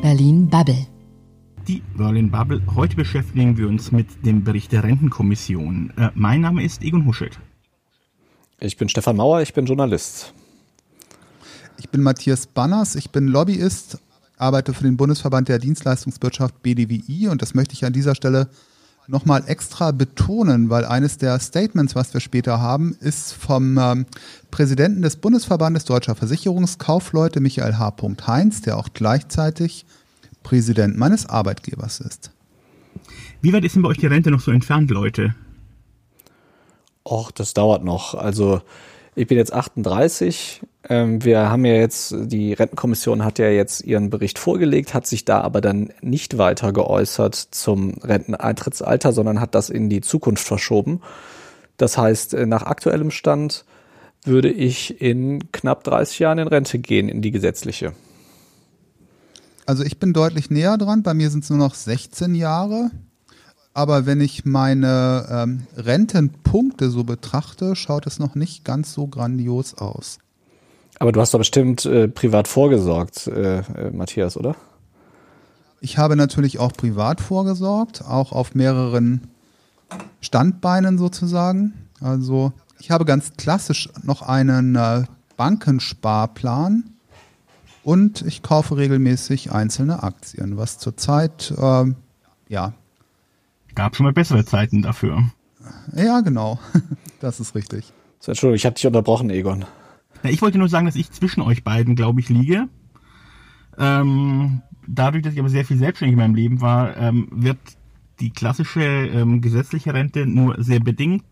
Berlin Bubble. Die Berlin Bubble. Heute beschäftigen wir uns mit dem Bericht der Rentenkommission. Mein Name ist Egon Huschet. Ich bin Stefan Mauer, ich bin Journalist. Ich bin Matthias Banners, ich bin Lobbyist, arbeite für den Bundesverband der Dienstleistungswirtschaft BDWI und das möchte ich an dieser Stelle nochmal extra betonen, weil eines der Statements, was wir später haben, ist vom Präsidenten des Bundesverbandes Deutscher Versicherungskaufleute, Michael H. Heinz, der auch gleichzeitig Präsident meines Arbeitgebers ist. Wie weit ist denn bei euch die Rente noch so entfernt, Leute? Och, das dauert noch. Also ich bin jetzt 38. Wir haben ja jetzt, die Rentenkommission hat ja jetzt ihren Bericht vorgelegt, hat sich da aber dann nicht weiter geäußert zum Renteneintrittsalter, sondern hat das in die Zukunft verschoben. Das heißt, nach aktuellem Stand würde ich in knapp 30 Jahren in Rente gehen, in die gesetzliche. Also ich bin deutlich näher dran, bei mir sind es nur noch 16 Jahre. Aber wenn ich meine Rentenpunkte so betrachte, schaut es noch nicht ganz so grandios aus. Aber du hast doch bestimmt privat vorgesorgt, Matthias, oder? Ich habe natürlich auch privat vorgesorgt, auch auf mehreren Standbeinen sozusagen. Also ich habe ganz klassisch noch einen Bankensparplan und ich kaufe regelmäßig einzelne Aktien, was zurzeit, Gab schon mal bessere Zeiten dafür. Ja, genau. Das ist richtig. So, Entschuldigung, ich habe dich unterbrochen, Egon. Ich wollte nur sagen, dass ich zwischen euch beiden, glaube ich, liege. Dadurch, dass ich aber sehr viel selbstständig in meinem Leben war, wird die klassische gesetzliche Rente nur sehr bedingt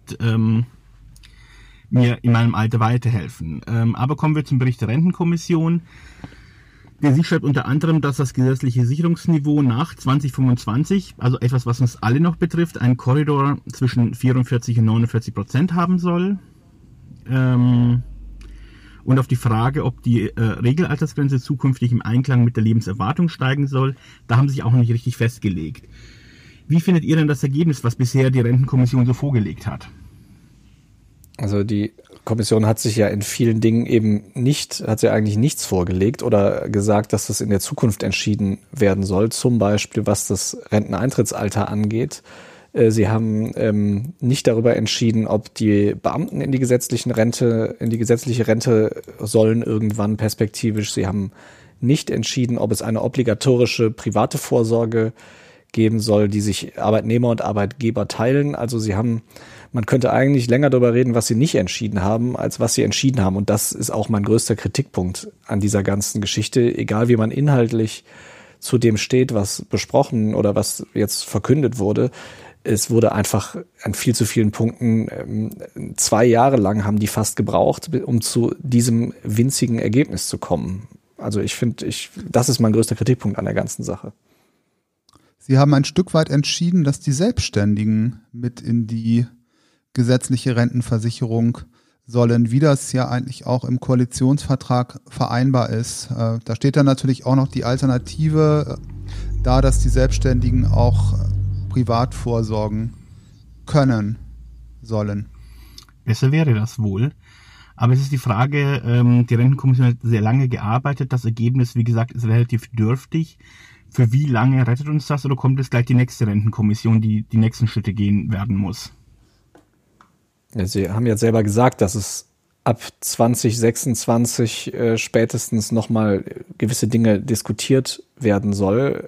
mir in meinem Alter weiterhelfen. Aber kommen wir zum Bericht der Rentenkommission. Sie schreibt unter anderem, dass das gesetzliche Sicherungsniveau nach 2025, also etwas, was uns alle noch betrifft, einen Korridor zwischen 44 und 49% haben soll. Und auf die Frage, ob die Regelaltersgrenze zukünftig im Einklang mit der Lebenserwartung steigen soll, da haben sie sich auch noch nicht richtig festgelegt. Wie findet ihr denn das Ergebnis, was bisher die Rentenkommission so vorgelegt hat? Also die Kommission hat sich ja in vielen Dingen hat sie eigentlich nichts vorgelegt oder gesagt, dass das in der Zukunft entschieden werden soll, zum Beispiel was das Renteneintrittsalter angeht. Sie haben nicht darüber entschieden, ob die Beamten in die gesetzliche Rente sollen irgendwann perspektivisch. Sie haben nicht entschieden, ob es eine obligatorische private Vorsorge geben soll, die sich Arbeitnehmer und Arbeitgeber teilen. Also man könnte eigentlich länger darüber reden, was sie nicht entschieden haben, als was sie entschieden haben. Und das ist auch mein größter Kritikpunkt an dieser ganzen Geschichte. Egal wie man inhaltlich zu dem steht, was besprochen oder was jetzt verkündet wurde, es wurde einfach an viel zu vielen Punkten 2 Jahre lang haben die fast gebraucht, um zu diesem winzigen Ergebnis zu kommen. Also ich finde, das ist mein größter Kritikpunkt an der ganzen Sache. Sie haben ein Stück weit entschieden, dass die Selbstständigen mit in die gesetzliche Rentenversicherung sollen, wie das ja eigentlich auch im Koalitionsvertrag vereinbar ist. Da steht dann natürlich auch noch die Alternative da, dass die Selbstständigen auch privat vorsorgen sollen. Besser wäre das wohl. Aber es ist die Frage, die Rentenkommission hat sehr lange gearbeitet. Das Ergebnis, wie gesagt, ist relativ dürftig. Für wie lange rettet uns das oder kommt es gleich die nächste Rentenkommission, die die nächsten Schritte gehen werden muss? Ja, Sie haben jetzt selber gesagt, dass es ab 2026 spätestens nochmal gewisse Dinge diskutiert werden sollen.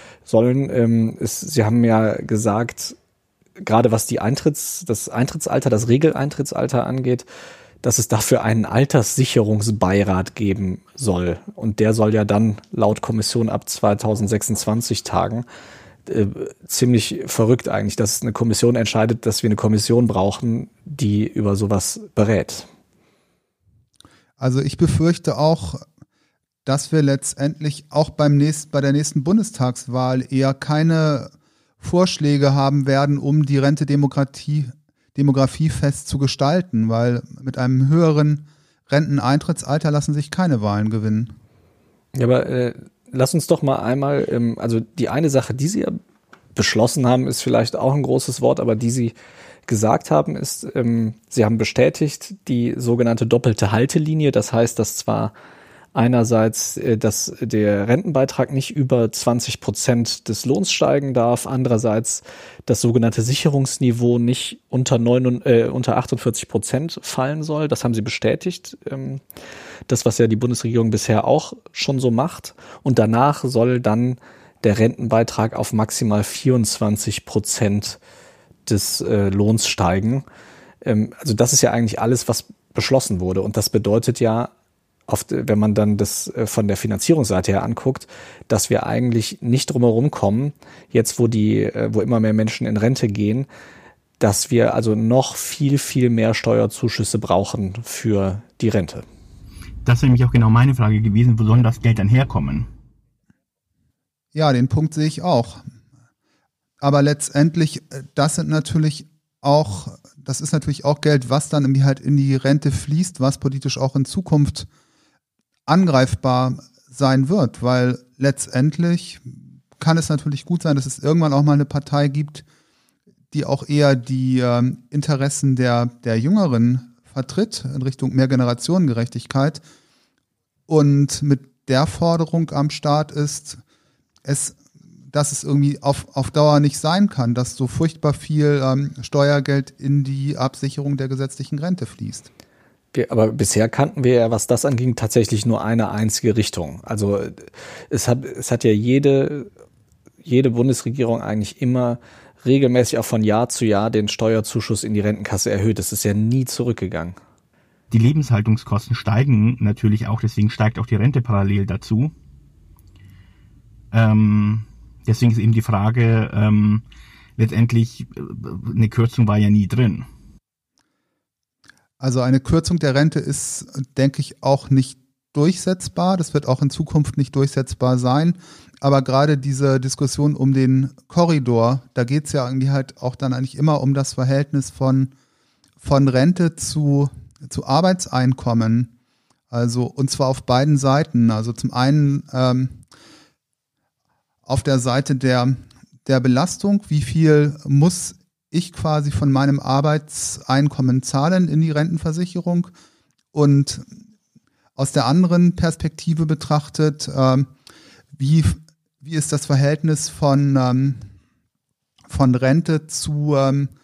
Sie haben ja gesagt, gerade was das Eintrittsalter, das Regeleintrittsalter angeht, dass es dafür einen Alterssicherungsbeirat geben soll. Und der soll ja dann laut Kommission ab 2026 tagen. Ziemlich verrückt eigentlich, dass eine Kommission entscheidet, dass wir eine Kommission brauchen, die über sowas berät. Also ich befürchte auch, dass wir letztendlich auch bei der nächsten Bundestagswahl eher keine Vorschläge haben werden, um die Rentedemografie fest zu gestalten, weil mit einem höheren Renteneintrittsalter lassen sich keine Wahlen gewinnen. Ja, aber lass uns doch mal einmal, also die eine Sache, die Sie ja beschlossen haben, ist vielleicht auch ein großes Wort, aber die Sie gesagt haben, ist, Sie haben bestätigt die sogenannte doppelte Haltelinie. Das heißt, dass zwar Einerseits, dass der Rentenbeitrag nicht über 20% des Lohns steigen darf. Andererseits das sogenannte Sicherungsniveau nicht unter 48% fallen soll. Das haben sie bestätigt. Das, was ja die Bundesregierung bisher auch schon so macht. Und danach soll dann der Rentenbeitrag auf maximal 24% des Lohns steigen. Also das ist ja eigentlich alles, was beschlossen wurde. Und das bedeutet ja, wenn man dann das von der Finanzierungsseite her anguckt, dass wir eigentlich nicht drumherum kommen, jetzt wo immer mehr Menschen in Rente gehen, dass wir also noch viel, viel mehr Steuerzuschüsse brauchen für die Rente. Das wäre nämlich auch genau meine Frage gewesen, wo soll das Geld dann herkommen? Ja, den Punkt sehe ich auch. Aber letztendlich, das ist natürlich auch Geld, was dann irgendwie halt in die Rente fließt, was politisch auch in Zukunft angreifbar sein wird, weil letztendlich kann es natürlich gut sein, dass es irgendwann auch mal eine Partei gibt, die auch eher die Interessen der Jüngeren vertritt in Richtung mehr Generationengerechtigkeit und mit der Forderung am Start ist, dass es irgendwie auf Dauer nicht sein kann, dass so furchtbar viel Steuergeld in die Absicherung der gesetzlichen Rente fließt. Aber bisher kannten wir ja, was das anging, tatsächlich nur eine einzige Richtung. Also es hat ja jede Bundesregierung eigentlich immer regelmäßig auch von Jahr zu Jahr den Steuerzuschuss in die Rentenkasse erhöht. Das ist ja nie zurückgegangen. Die Lebenshaltungskosten steigen natürlich auch, deswegen steigt auch die Rente parallel dazu. Deswegen ist eben die Frage, letztendlich, eine Kürzung war ja nie drin. Also eine Kürzung der Rente ist, denke ich, auch nicht durchsetzbar. Das wird auch in Zukunft nicht durchsetzbar sein. Aber gerade diese Diskussion um den Korridor, da geht es ja irgendwie halt auch dann eigentlich immer um das Verhältnis von Rente zu Arbeitseinkommen. Also, und zwar auf beiden Seiten. Also zum einen auf der Seite der Belastung, wie viel muss ich quasi von meinem Arbeitseinkommen zahlen in die Rentenversicherung, und aus der anderen Perspektive betrachtet, wie ist das Verhältnis von Rente zu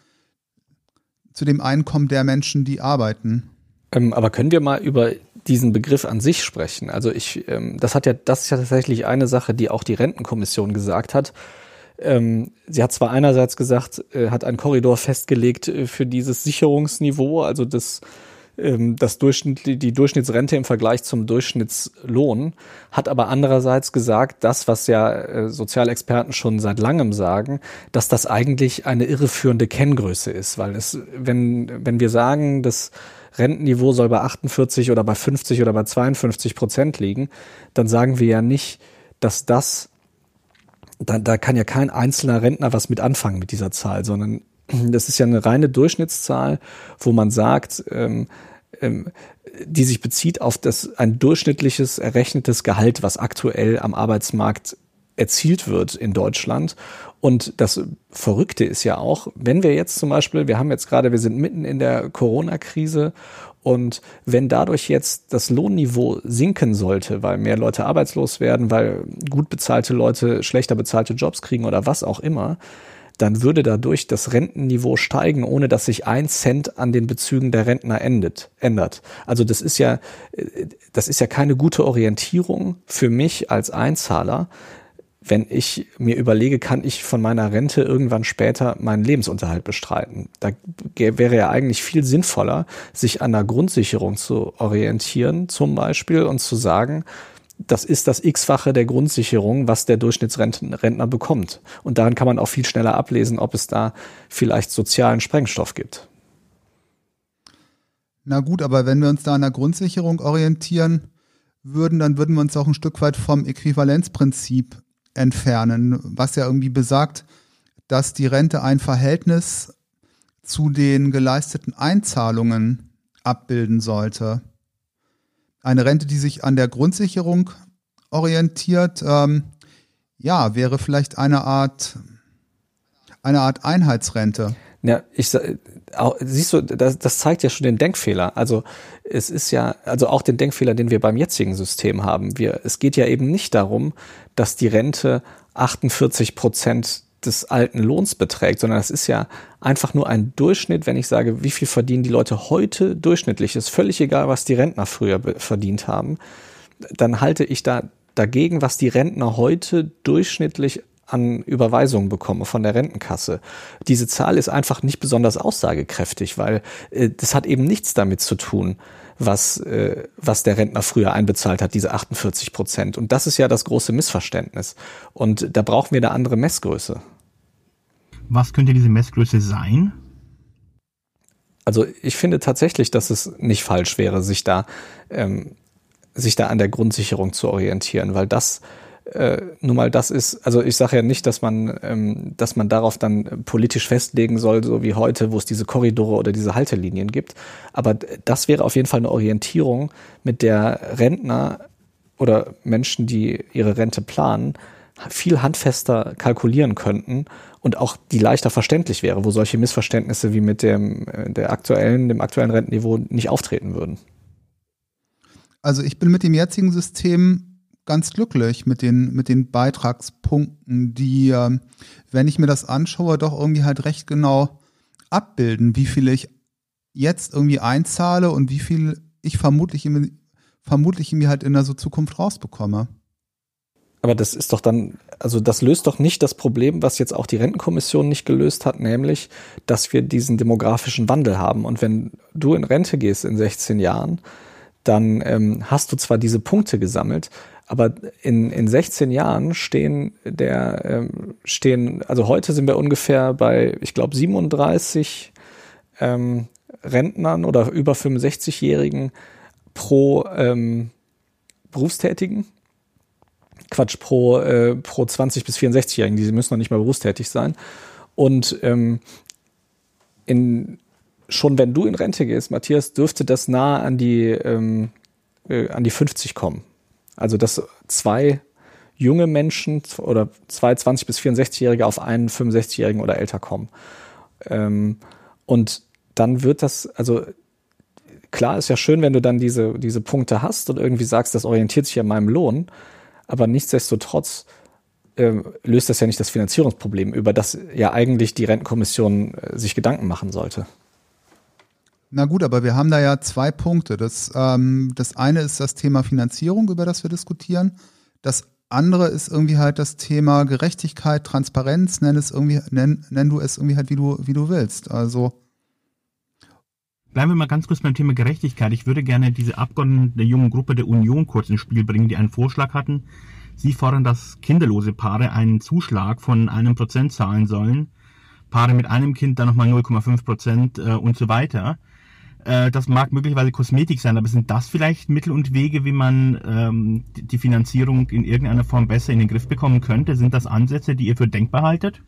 dem Einkommen der Menschen, die arbeiten. Aber können wir mal über diesen Begriff an sich sprechen? Also das ist ja tatsächlich eine Sache, die auch die Rentenkommission gesagt hat. Sie hat zwar einerseits gesagt, hat einen Korridor festgelegt für dieses Sicherungsniveau, also die Durchschnittsrente im Vergleich zum Durchschnittslohn, hat aber andererseits gesagt, das, was ja Sozialexperten schon seit langem sagen, dass das eigentlich eine irreführende Kenngröße ist, weil wenn wir sagen, das Rentenniveau soll bei 48 oder bei 50 oder bei 52% liegen, dann sagen wir ja nicht, dass da kann ja kein einzelner Rentner was mit anfangen mit dieser Zahl, sondern das ist ja eine reine Durchschnittszahl, wo man sagt, die sich bezieht auf ein durchschnittliches errechnetes Gehalt, was aktuell am Arbeitsmarkt erzielt wird in Deutschland. Und das Verrückte ist ja auch, wenn wir jetzt zum Beispiel, wir sind mitten in der Corona-Krise, und wenn dadurch jetzt das Lohnniveau sinken sollte, weil mehr Leute arbeitslos werden, weil gut bezahlte Leute schlechter bezahlte Jobs kriegen oder was auch immer, dann würde dadurch das Rentenniveau steigen, ohne dass sich 1 Cent an den Bezügen der Rentner ändert. Also das ist ja keine gute Orientierung für mich als Einzahler, wenn ich mir überlege, kann ich von meiner Rente irgendwann später meinen Lebensunterhalt bestreiten. Da wäre ja eigentlich viel sinnvoller, sich an der Grundsicherung zu orientieren zum Beispiel und zu sagen, das ist das X-fache der Grundsicherung, was der Durchschnittsrentner bekommt. Und daran kann man auch viel schneller ablesen, ob es da vielleicht sozialen Sprengstoff gibt. Na gut, aber wenn wir uns da an der Grundsicherung orientieren würden, dann würden wir uns auch ein Stück weit vom Äquivalenzprinzip entfernen, was ja irgendwie besagt, dass die Rente ein Verhältnis zu den geleisteten Einzahlungen abbilden sollte. Eine Rente, die sich an der Grundsicherung orientiert, wäre vielleicht eine Art Einheitsrente. Ja, siehst du, das zeigt ja schon den Denkfehler. Also es ist ja, also auch den Denkfehler, den wir beim jetzigen System haben. Es geht ja eben nicht darum, dass die Rente 48% des alten Lohns beträgt, sondern es ist ja einfach nur ein Durchschnitt, wenn ich sage, wie viel verdienen die Leute heute durchschnittlich. Ist völlig egal, was die Rentner früher verdient haben. Dann halte ich dagegen, was die Rentner heute durchschnittlich an Überweisungen bekomme von der Rentenkasse. Diese Zahl ist einfach nicht besonders aussagekräftig, weil das hat eben nichts damit zu tun, was der Rentner früher einbezahlt hat, diese 48%. Und das ist ja das große Missverständnis. Und da brauchen wir eine andere Messgröße. Was könnte diese Messgröße sein? Also ich finde tatsächlich, dass es nicht falsch wäre, sich da an der Grundsicherung zu orientieren, weil das nun mal das ist, also ich sage ja nicht, dass man darauf dann politisch festlegen soll, so wie heute, wo es diese Korridore oder diese Haltelinien gibt. Aber das wäre auf jeden Fall eine Orientierung, mit der Rentner oder Menschen, die ihre Rente planen, viel handfester kalkulieren könnten und auch die leichter verständlich wäre, wo solche Missverständnisse wie mit dem aktuellen Rentenniveau nicht auftreten würden. Also ich bin mit dem jetzigen System ganz glücklich mit den Beitragspunkten, die, wenn ich mir das anschaue, doch irgendwie halt recht genau abbilden, wie viel ich jetzt irgendwie einzahle und wie viel ich vermutlich mir halt in der Zukunft rausbekomme. Aber das ist doch dann, also das löst doch nicht das Problem, was jetzt auch die Rentenkommission nicht gelöst hat, nämlich, dass wir diesen demografischen Wandel haben. Und wenn du in Rente gehst in 16 Jahren, dann hast du zwar diese Punkte gesammelt, aber in 16 Jahren also heute sind wir ungefähr bei, ich glaube, 37 Rentnern oder über 65-Jährigen pro Berufstätigen. Quatsch, pro 20- bis 64-Jährigen, die müssen noch nicht mal berufstätig sein. Und schon wenn du in Rente gehst, Matthias, dürfte das nahe an die 50 kommen. Also dass zwei junge Menschen oder zwei 20- bis 64-Jährige auf einen 65-Jährigen oder älter kommen. Und dann wird das, also klar ist ja schön, wenn du dann diese Punkte hast und irgendwie sagst, das orientiert sich an meinem Lohn, aber nichtsdestotrotz löst das ja nicht das Finanzierungsproblem, über das ja eigentlich die Rentenkommission sich Gedanken machen sollte. Na gut, aber wir haben da ja zwei Punkte. Das eine ist das Thema Finanzierung, über das wir diskutieren. Das andere ist irgendwie halt das Thema Gerechtigkeit, Transparenz, nenn du es irgendwie halt, wie du willst. Also bleiben wir mal ganz kurz beim Thema Gerechtigkeit. Ich würde gerne diese Abgeordneten der jungen Gruppe der Union kurz ins Spiel bringen, die einen Vorschlag hatten. Sie fordern, dass kinderlose Paare einen Zuschlag von 1% zahlen sollen. Paare mit einem Kind dann nochmal 0,5% und so weiter. Das mag möglicherweise Kosmetik sein, aber sind das vielleicht Mittel und Wege, wie man die Finanzierung in irgendeiner Form besser in den Griff bekommen könnte? Sind das Ansätze, die ihr für denkbar haltet?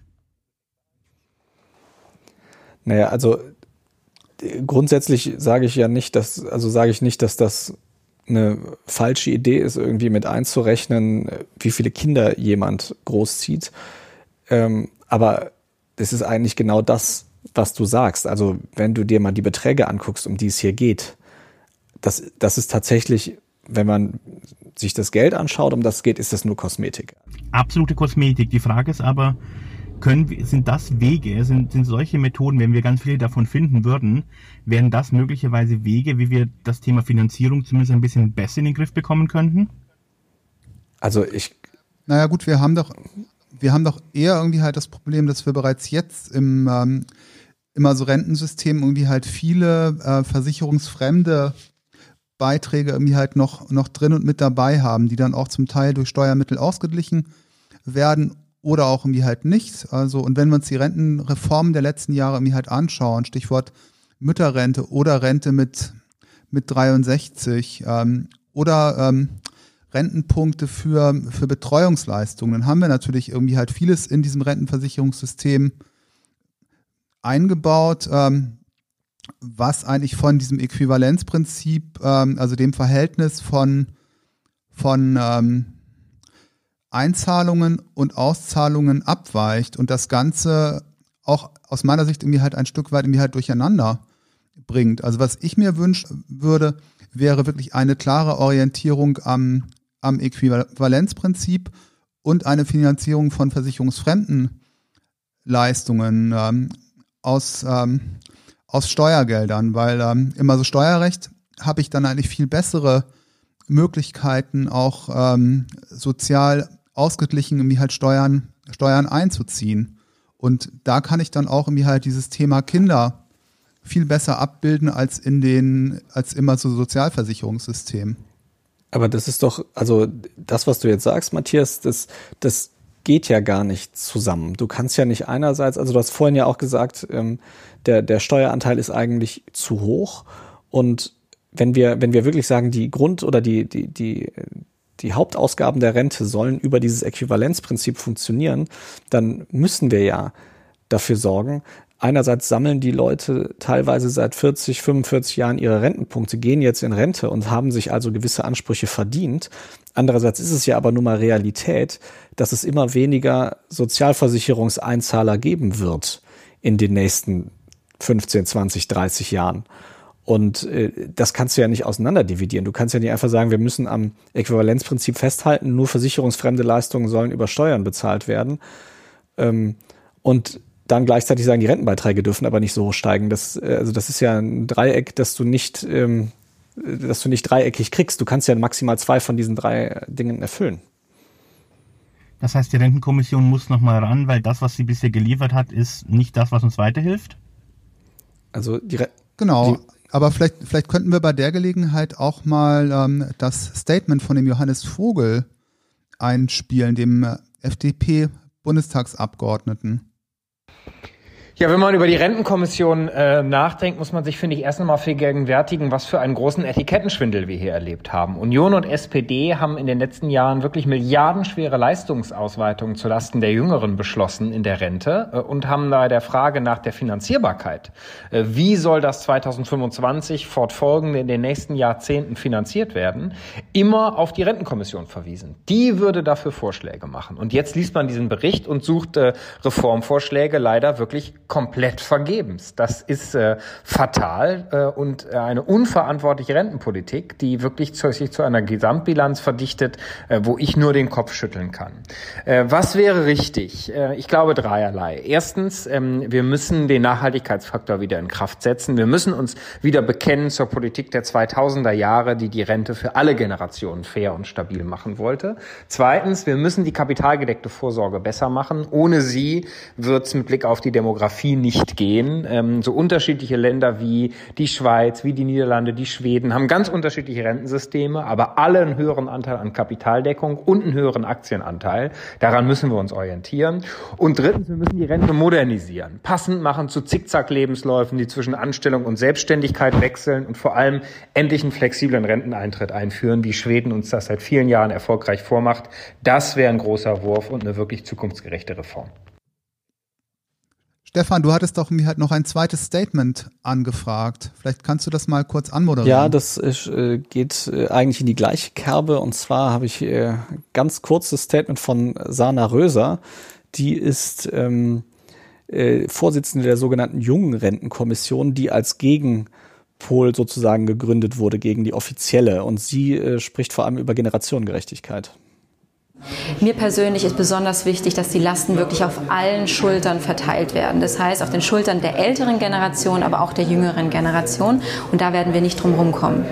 Naja, also grundsätzlich sage ich nicht, dass das eine falsche Idee ist, irgendwie mit einzurechnen, wie viele Kinder jemand großzieht. Aber es ist eigentlich genau das, was du sagst. Also wenn du dir mal die Beträge anguckst, um die es hier geht, das ist tatsächlich, wenn man sich das Geld anschaut, um das es geht, ist das nur Kosmetik. Absolute Kosmetik. Die Frage ist aber, sind das Wege, sind solche Methoden, wenn wir ganz viele davon finden würden, wären das möglicherweise Wege, wie wir das Thema Finanzierung zumindest ein bisschen besser in den Griff bekommen könnten? Also naja gut, wir haben doch eher irgendwie halt das Problem, dass wir bereits jetzt im Rentensystem irgendwie halt viele versicherungsfremde Beiträge irgendwie halt noch drin und mit dabei haben, die dann auch zum Teil durch Steuermittel ausgeglichen werden oder auch irgendwie halt nicht. Also, und wenn wir uns die Rentenreformen der letzten Jahre irgendwie halt anschauen, Stichwort Mütterrente oder Rente mit 63 oder Rentenpunkte für Betreuungsleistungen, dann haben wir natürlich irgendwie halt vieles in diesem Rentenversicherungssystem eingebaut, was eigentlich von diesem Äquivalenzprinzip, also dem Verhältnis von Einzahlungen und Auszahlungen abweicht und das Ganze auch aus meiner Sicht irgendwie halt ein Stück weit irgendwie halt durcheinander bringt. Also was ich mir wünschen würde, wäre wirklich eine klare Orientierung am Äquivalenzprinzip und eine Finanzierung von versicherungsfremden Leistungen aus Steuergeldern, weil immer so Steuerrecht habe ich dann eigentlich viel bessere Möglichkeiten, auch sozial ausgeglichen irgendwie halt Steuern einzuziehen. Und da kann ich dann auch irgendwie halt dieses Thema Kinder viel besser abbilden als immer so Sozialversicherungssystem. Aber das ist doch, also das, was du jetzt sagst, Matthias, das geht ja gar nicht zusammen. Du kannst ja nicht einerseits, also du hast vorhin ja auch gesagt, der Steueranteil ist eigentlich zu hoch. Und wenn wir wirklich sagen, die Grund- oder die Hauptausgaben der Rente sollen über dieses Äquivalenzprinzip funktionieren, dann müssen wir ja dafür sorgen. Einerseits sammeln die Leute teilweise seit 40, 45 Jahren ihre Rentenpunkte, gehen jetzt in Rente und haben sich also gewisse Ansprüche verdient. Andererseits ist es ja aber nun mal Realität, dass es immer weniger Sozialversicherungseinzahler geben wird in den nächsten 15, 20, 30 Jahren. Und das kannst du ja nicht auseinanderdividieren. Du kannst ja nicht einfach sagen, wir müssen am Äquivalenzprinzip festhalten, nur versicherungsfremde Leistungen sollen über Steuern bezahlt werden. Und dann gleichzeitig sagen, die Rentenbeiträge dürfen aber nicht so hoch steigen. Das ist ja ein Dreieck, das du nicht dreieckig kriegst. Du kannst ja maximal 2 von diesen 3 Dingen erfüllen. Das heißt, die Rentenkommission muss nochmal ran, weil das, was sie bisher geliefert hat, ist nicht das, was uns weiterhilft? Also Genau, aber vielleicht könnten wir bei der Gelegenheit auch mal das Statement von dem Johannes Vogel einspielen, dem FDP-Bundestagsabgeordneten. Ja, wenn man über die Rentenkommission nachdenkt, muss man sich, finde ich, erst einmal vergegenwärtigen, was für einen großen Etikettenschwindel wir hier erlebt haben. Union und SPD haben in den letzten Jahren wirklich milliardenschwere Leistungsausweitungen zulasten der Jüngeren beschlossen in der Rente und haben bei der Frage nach der Finanzierbarkeit, wie soll das 2025 fortfolgende in den nächsten Jahrzehnten finanziert werden, immer auf die Rentenkommission verwiesen. Die würde dafür Vorschläge machen. Und jetzt liest man diesen Bericht und sucht Reformvorschläge leider wirklich komplett vergebens. Das ist fatal und eine unverantwortliche Rentenpolitik, die wirklich sich zu einer Gesamtbilanz verdichtet, wo ich nur den Kopf schütteln kann. Was wäre richtig? Ich glaube dreierlei. Erstens, wir müssen den Nachhaltigkeitsfaktor wieder in Kraft setzen. Wir müssen uns wieder bekennen zur Politik der 2000er Jahre, die Rente für alle Generationen fair und stabil machen wollte. Zweitens, wir müssen die kapitalgedeckte Vorsorge besser machen. Ohne sie wird es mit Blick auf die Demografie nicht gehen. So unterschiedliche Länder wie die Schweiz, wie die Niederlande, die Schweden haben ganz unterschiedliche Rentensysteme, aber alle einen höheren Anteil an Kapitaldeckung und einen höheren Aktienanteil. Daran müssen wir uns orientieren. Und drittens, wir müssen die Rente modernisieren, passend machen zu Zickzack-Lebensläufen, die zwischen Anstellung und Selbstständigkeit wechseln und vor allem endlich einen flexiblen Renteneintritt einführen, wie Schweden uns das seit vielen Jahren erfolgreich vormacht. Das wäre ein großer Wurf und eine wirklich zukunftsgerechte Reform. Stefan, du hattest doch mir halt noch ein zweites Statement angefragt. Vielleicht kannst du das mal kurz anmoderieren. Ja, das geht eigentlich in die gleiche Kerbe. Und zwar habe ich ganz kurzes Statement von Sana Röser. Die ist Vorsitzende der sogenannten Jungen Rentenkommission, die als Gegenpol sozusagen gegründet wurde gegen die offizielle. Und sie spricht vor allem über Generationengerechtigkeit. Mir persönlich ist besonders wichtig, dass die Lasten wirklich auf allen Schultern verteilt werden. Das heißt, auf den Schultern der älteren Generation, aber auch der jüngeren Generation. Und da werden wir nicht drum rumkommen.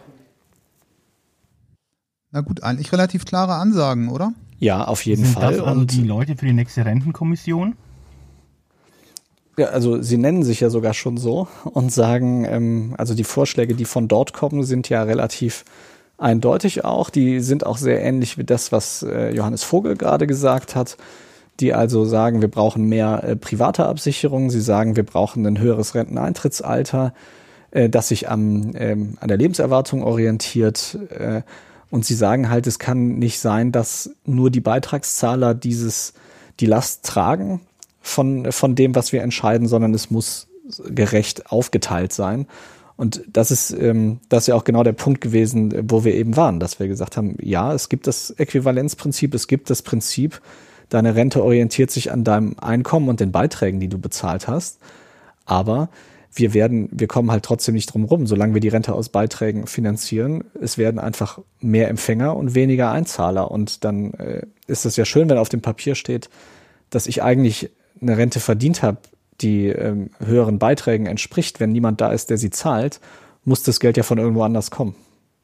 Na gut, eigentlich relativ klare Ansagen, oder? Ja, auf jeden Sind Fall. Das also und die Leute für die nächste Rentenkommission? Ja, also sie nennen sich ja sogar schon so und sagen, also die Vorschläge, die von dort kommen, sind ja relativ eindeutig auch. Die sind auch sehr ähnlich wie das, was Johannes Vogel gerade gesagt hat, die also sagen, wir brauchen mehr private Absicherung. Sie sagen, wir brauchen ein höheres Renteneintrittsalter, das sich an der Lebenserwartung orientiert. Und sie sagen halt, es kann nicht sein, dass nur die Beitragszahler die Last tragen von dem, was wir entscheiden, sondern es muss gerecht aufgeteilt sein. Und das ist ja auch genau der Punkt gewesen, wo wir eben waren, dass wir gesagt haben, ja, es gibt das Äquivalenzprinzip, es gibt das Prinzip, Deine Rente orientiert sich an deinem Einkommen und den Beiträgen, die du bezahlt hast. Aber wir kommen halt trotzdem nicht drum rum, solange wir die Rente aus Beiträgen finanzieren. Es werden einfach mehr Empfänger und weniger Einzahler. Und dann ist es ja schön, wenn auf dem Papier steht, dass ich eigentlich eine Rente verdient habe, die höheren Beiträgen entspricht. Wenn niemand da ist, der sie zahlt, muss das Geld ja von irgendwo anders kommen.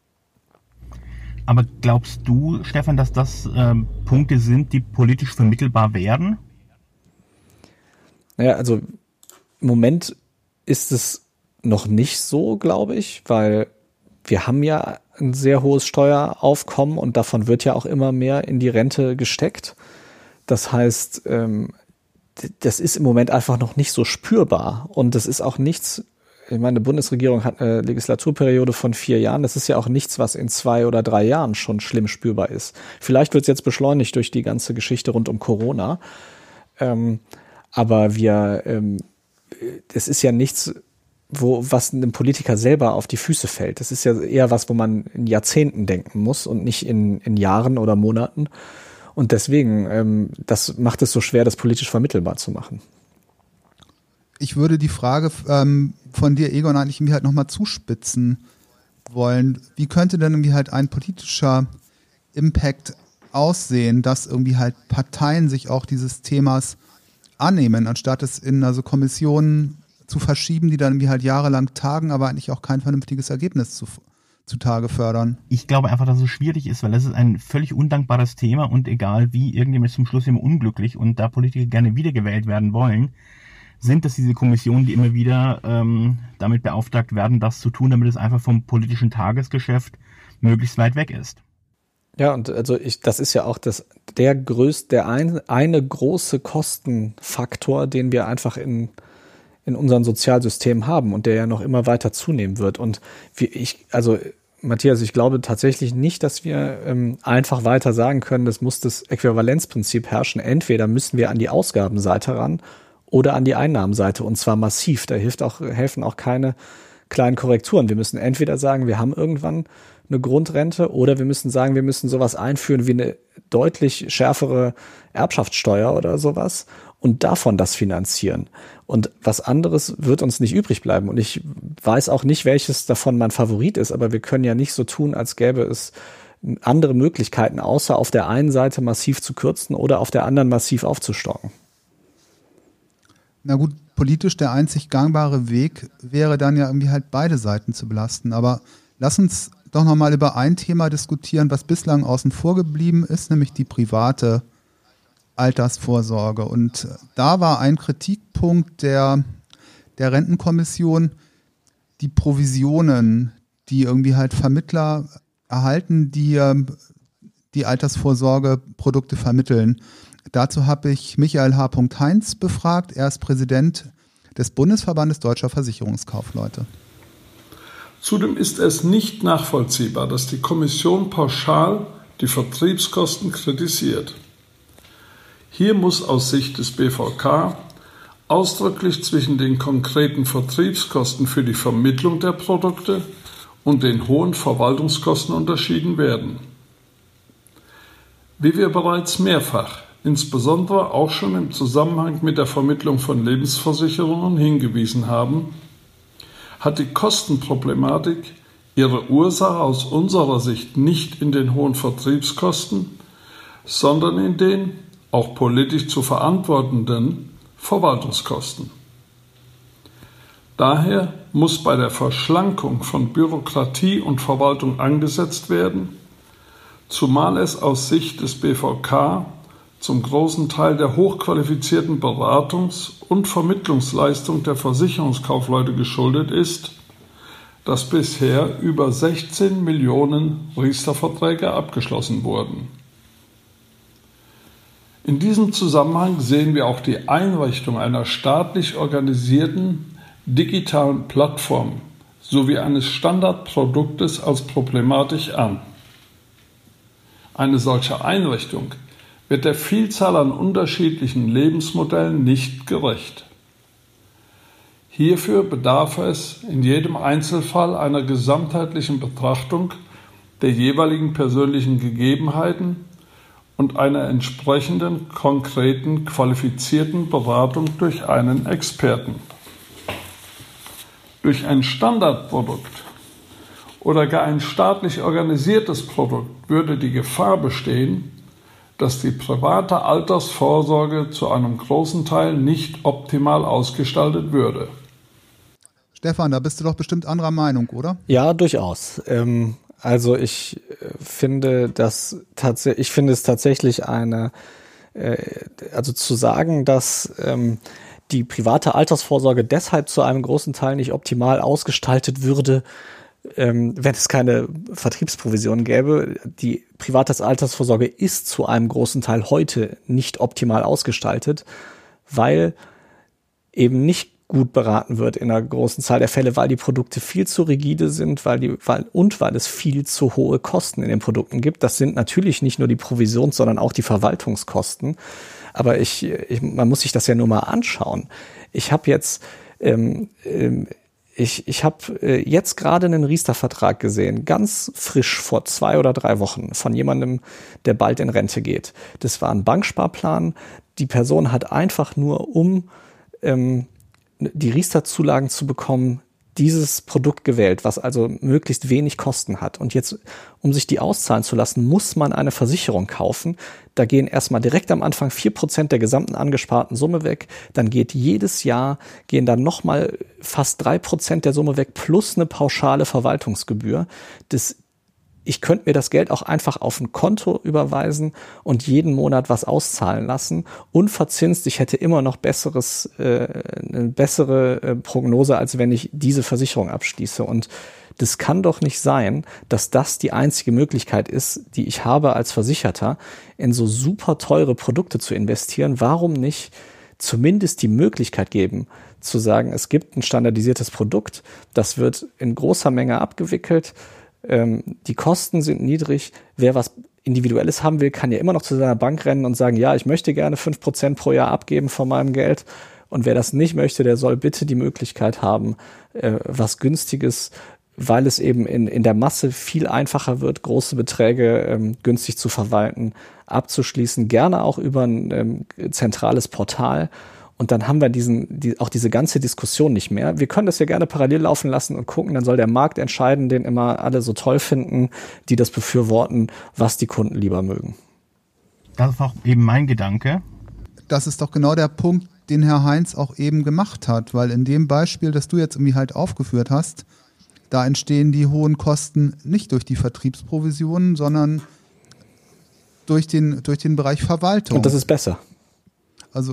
Aber glaubst du, Stefan, dass das Punkte sind, die politisch vermittelbar werden? Naja, also im Moment ist es noch nicht so, glaube ich, weil wir haben ja ein sehr hohes Steueraufkommen und davon wird ja auch immer mehr in die Rente gesteckt. Das heißt, das ist im Moment einfach noch nicht so spürbar und das ist auch nichts. Ich meine, die Bundesregierung hat eine Legislaturperiode von 4 Jahren. Das ist ja auch nichts, was in 2 oder 3 Jahren schon schlimm spürbar ist. Vielleicht wird es jetzt beschleunigt durch die ganze Geschichte rund um Corona. Aber das ist ja nichts, was einem Politiker selber auf die Füße fällt. Das ist ja eher was, wo man in Jahrzehnten denken muss und nicht in Jahren oder Monaten. Und deswegen, das macht es so schwer, das politisch vermittelbar zu machen. Ich würde die Frage von dir, Egon, eigentlich irgendwie halt nochmal zuspitzen wollen. Wie könnte denn irgendwie halt ein politischer Impact aussehen, dass irgendwie halt Parteien sich auch dieses Themas annehmen, anstatt es in Kommissionen zu verschieben, die dann irgendwie halt jahrelang tagen, aber eigentlich auch kein vernünftiges Ergebnis zutage fördern? Ich glaube einfach, dass es schwierig ist, weil das ist ein völlig undankbares Thema und egal wie, irgendjemand ist zum Schluss immer unglücklich und da Politiker gerne wiedergewählt werden wollen, sind das diese Kommissionen, die immer wieder damit beauftragt werden, das zu tun, damit es einfach vom politischen Tagesgeschäft möglichst weit weg ist. Ja, und also das ist ja auch eine große Kostenfaktor, den wir einfach in unserem Sozialsystem haben und der ja noch immer weiter zunehmen wird. Und Matthias, ich glaube tatsächlich nicht, dass wir einfach weiter sagen können, das muss das Äquivalenzprinzip herrschen. Entweder müssen wir an die Ausgabenseite ran oder an die Einnahmenseite und zwar massiv. Da helfen auch keine kleinen Korrekturen. Wir müssen entweder sagen, wir haben irgendwann eine Grundrente oder wir müssen sagen, wir müssen sowas einführen wie eine deutlich schärfere Erbschaftssteuer oder sowas und davon das finanzieren. Und was anderes wird uns nicht übrig bleiben. Und ich weiß auch nicht, welches davon mein Favorit ist, aber wir können ja nicht so tun, als gäbe es andere Möglichkeiten, außer auf der einen Seite massiv zu kürzen oder auf der anderen massiv aufzustocken. Na gut, politisch der einzig gangbare Weg wäre dann ja irgendwie halt beide Seiten zu belasten. Aber lass uns doch nochmal über ein Thema diskutieren, was bislang außen vor geblieben ist, nämlich die private Altersvorsorge. Und da war ein Kritikpunkt der Rentenkommission die Provisionen, die irgendwie halt Vermittler erhalten, die Altersvorsorgeprodukte vermitteln. Dazu habe ich Michael H. Heinz befragt. Er ist Präsident des Bundesverbandes Deutscher Versicherungskaufleute. Zudem ist es nicht nachvollziehbar, dass die Kommission pauschal die Vertriebskosten kritisiert. Hier muss aus Sicht des BVK ausdrücklich zwischen den konkreten Vertriebskosten für die Vermittlung der Produkte und den hohen Verwaltungskosten unterschieden werden. Wie wir bereits mehrfach, insbesondere auch schon im Zusammenhang mit der Vermittlung von Lebensversicherungen hingewiesen haben, hat die Kostenproblematik ihre Ursache aus unserer Sicht nicht in den hohen Vertriebskosten, sondern in den, auch politisch zu verantwortenden, Verwaltungskosten. Daher muss bei der Verschlankung von Bürokratie und Verwaltung angesetzt werden, zumal es aus Sicht des BVK zum großen Teil der hochqualifizierten Beratungs- und Vermittlungsleistung der Versicherungskaufleute geschuldet ist, dass bisher über 16 Millionen Riester-Verträge abgeschlossen wurden. In diesem Zusammenhang sehen wir auch die Einrichtung einer staatlich organisierten digitalen Plattform sowie eines Standardproduktes als problematisch an. Eine solche Einrichtung wird der Vielzahl an unterschiedlichen Lebensmodellen nicht gerecht. Hierfür bedarf es in jedem Einzelfall einer gesamtheitlichen Betrachtung der jeweiligen persönlichen Gegebenheiten und einer entsprechenden, konkreten, qualifizierten Beratung durch einen Experten. Durch ein Standardprodukt oder gar ein staatlich organisiertes Produkt würde die Gefahr bestehen, dass die private Altersvorsorge zu einem großen Teil nicht optimal ausgestaltet würde. Stefan, da bist du doch bestimmt anderer Meinung, oder? Ja, durchaus. Also ich finde es tatsächlich also zu sagen, dass die private Altersvorsorge deshalb zu einem großen Teil nicht optimal ausgestaltet würde, wenn es keine Vertriebsprovision gäbe. Die private Altersvorsorge ist zu einem großen Teil heute nicht optimal ausgestaltet, weil eben nicht gut beraten wird in einer großen Zahl der Fälle, weil die Produkte viel zu rigide sind, weil es viel zu hohe Kosten in den Produkten gibt. Das sind natürlich nicht nur die Provisions-, sondern auch die Verwaltungskosten. Aber man muss sich das ja nur mal anschauen. Ich habe jetzt jetzt gerade einen Riester-Vertrag gesehen, ganz frisch vor 2 oder 3 Wochen von jemandem, der bald in Rente geht. Das war ein Banksparplan. Die Person hat einfach nur, um die Riester-Zulagen zu bekommen, dieses Produkt gewählt, was also möglichst wenig Kosten hat. Und jetzt, um sich die auszahlen zu lassen, muss man eine Versicherung kaufen. Da gehen erstmal direkt am Anfang 4% der gesamten angesparten Summe weg. Dann geht jedes Jahr, gehen dann nochmal fast 3% der Summe weg, plus eine pauschale Verwaltungsgebühr. Ich könnte mir das Geld auch einfach auf ein Konto überweisen und jeden Monat was auszahlen lassen. Unverzinst, ich hätte immer noch eine bessere Prognose, als wenn ich diese Versicherung abschließe. Und das kann doch nicht sein, dass das die einzige Möglichkeit ist, die ich habe als Versicherter, in so super teure Produkte zu investieren. Warum nicht zumindest die Möglichkeit geben, zu sagen, es gibt ein standardisiertes Produkt, das wird in großer Menge abgewickelt, die Kosten sind niedrig. Wer was Individuelles haben will, kann ja immer noch zu seiner Bank rennen und sagen, ja, ich möchte gerne 5% pro Jahr abgeben von meinem Geld. Und wer das nicht möchte, der soll bitte die Möglichkeit haben, was Günstiges, weil es eben in der Masse viel einfacher wird, große Beträge günstig zu verwalten, abzuschließen, gerne auch über ein zentrales Portal. Und dann haben wir auch diese ganze Diskussion nicht mehr. Wir können das ja gerne parallel laufen lassen und gucken, dann soll der Markt entscheiden, den immer alle so toll finden, die das befürworten, was die Kunden lieber mögen. Das ist auch eben mein Gedanke. Das ist doch genau der Punkt, den Herr Heinz auch eben gemacht hat, weil in dem Beispiel, das du jetzt irgendwie halt aufgeführt hast, da entstehen die hohen Kosten nicht durch die Vertriebsprovisionen, sondern durch den Bereich Verwaltung. Und das ist besser. Also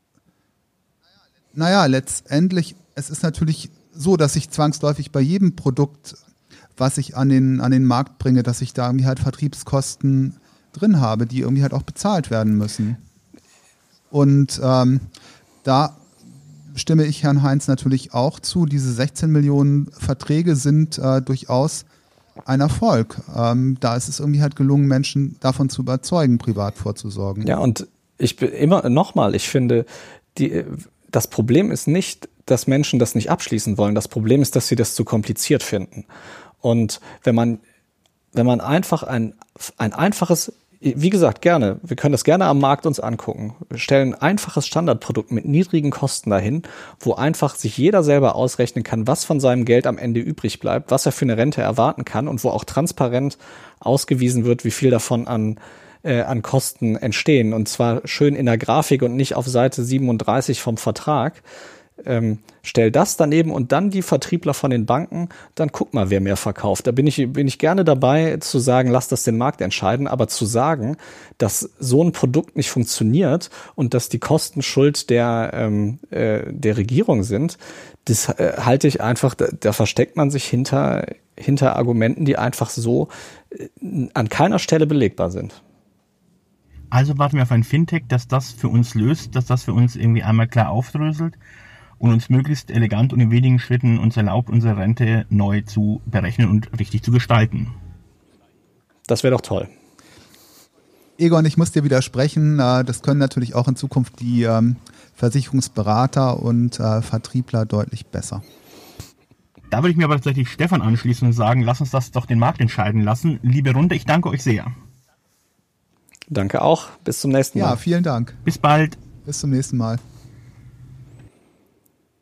naja, letztendlich, es ist natürlich so, dass ich zwangsläufig bei jedem Produkt, was ich an den Markt bringe, dass ich da irgendwie halt Vertriebskosten drin habe, die irgendwie halt auch bezahlt werden müssen. Und da stimme ich Herrn Heinz natürlich auch zu. Diese 16 Millionen Verträge sind durchaus ein Erfolg. Da ist es irgendwie halt gelungen, Menschen davon zu überzeugen, privat vorzusorgen. Ja, und ich finde, das Problem ist nicht, dass Menschen das nicht abschließen wollen. Das Problem ist, dass sie das zu kompliziert finden. Und wenn man einfach ein einfaches, wie gesagt, gerne, wir können das gerne am Markt uns angucken. Wir stellen ein einfaches Standardprodukt mit niedrigen Kosten dahin, wo einfach sich jeder selber ausrechnen kann, was von seinem Geld am Ende übrig bleibt, was er für eine Rente erwarten kann und wo auch transparent ausgewiesen wird, wie viel davon an Kosten entstehen. Und zwar schön in der Grafik und nicht auf Seite 37 vom Vertrag. Stell das daneben und dann die Vertriebler von den Banken, dann guck mal, wer mehr verkauft. Da bin ich gerne dabei zu sagen, lass das den Markt entscheiden, aber zu sagen, dass so ein Produkt nicht funktioniert und dass die Kosten Schuld der Regierung sind, das halte ich einfach, da versteckt man sich hinter Argumenten, die einfach so an keiner Stelle belegbar sind. Also warten wir auf ein Fintech, das das für uns löst, dass das für uns irgendwie einmal klar aufdröselt und uns möglichst elegant und in wenigen Schritten uns erlaubt, unsere Rente neu zu berechnen und richtig zu gestalten. Das wäre doch toll. Egon, ich muss dir widersprechen. Das können natürlich auch in Zukunft die Versicherungsberater und Vertriebler deutlich besser. Da würde ich mir aber tatsächlich Stefan anschließen und sagen, lass uns das doch den Markt entscheiden lassen. Liebe Runde, ich danke euch sehr. Danke auch. Bis zum nächsten Mal. Ja, vielen Dank. Bis bald. Bis zum nächsten Mal.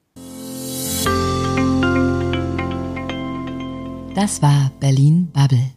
Das war Berlin Bubble.